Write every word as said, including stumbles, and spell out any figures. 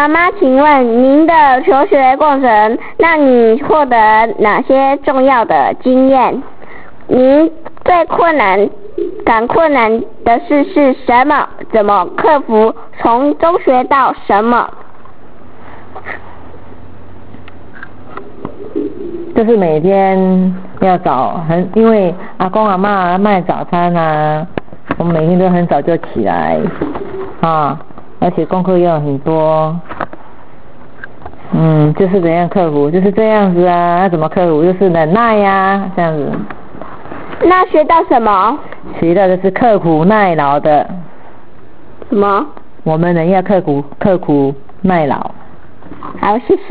妈妈，请问您的求学过程让你获得哪些重要的经验？您最困难感困难的事是什么？怎么克服？从中学到什么？ 就是每天要早很，因为阿公阿嬷卖早餐啊，我们每天都很早就起来啊，而且功课又很多，嗯，就是怎样克服，就是这样子啊，那怎么克服？就是忍耐呀、啊，这样子。 那学到什么？ 学到的是刻苦耐劳的。 什么？ 我们人要刻苦刻苦耐劳。 好，谢谢。